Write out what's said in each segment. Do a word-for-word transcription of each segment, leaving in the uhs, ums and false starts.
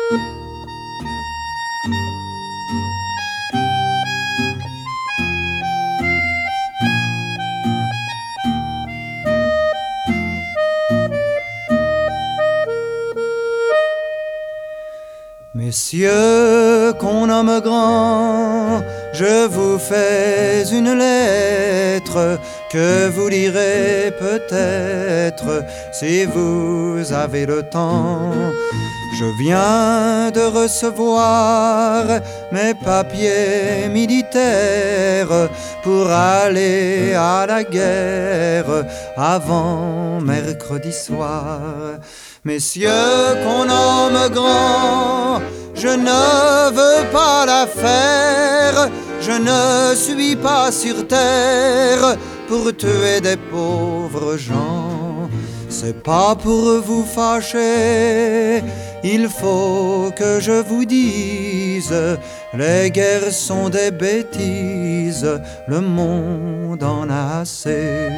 Messieurs qu'on nomme grands, je vous fais une lettre que vous lirez peut-être si vous avez le temps. Je viens de recevoir mes papiers militaires pour aller à la guerre avant mercredi soir. Messieurs qu'on nomme grands, je ne veux pas la faire, je ne suis pas sur terre pour tuer des pauvres gens. C'est pas pour vous fâcher, il faut que je vous dise, les guerres sont des bêtises, le monde en a assez.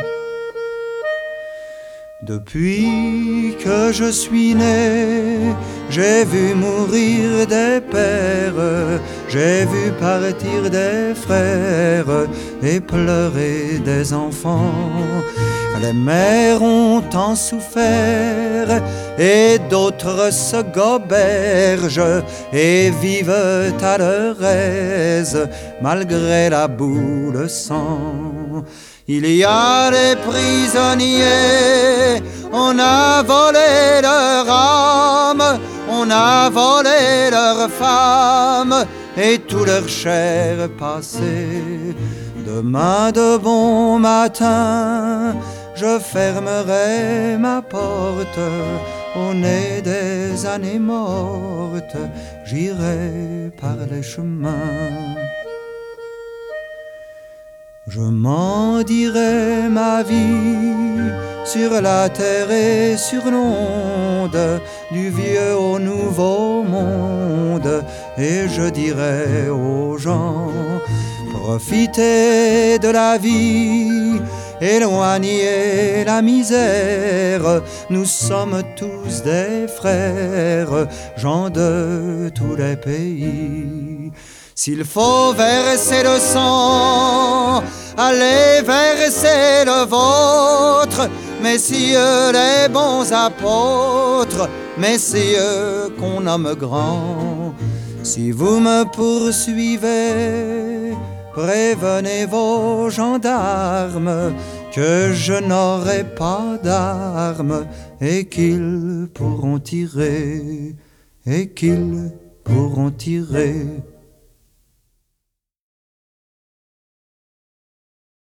Depuis que je suis né, j'ai vu mourir des pères, j'ai vu partir des frères et pleurer des enfants. Les mères ont tant souffert et d'autres se gobergent et vivent à leur aise malgré la boue, le sang. Il y a des prisonniers, on a volé leur âme, on a volé leurs femmes et tout leur chair passé. Demain de bon matin, je fermerai ma porte au nez des années mortes, j'irai par les chemins. Je m'en dirai ma vie sur la terre et sur l'onde, du vieux au nouveau monde, et je dirai aux gens, profitez de la vie, éloignez la misère, nous sommes tous des frères, gens de tous les pays. S'il faut verser le sang, allez verser le vôtre, messieurs les bons apôtres, messieurs qu'on nomme grands. Si vous me poursuivez, prévenez vos gendarmes que je n'aurai pas d'armes et qu'ils pourront tirer, et qu'ils pourront tirer.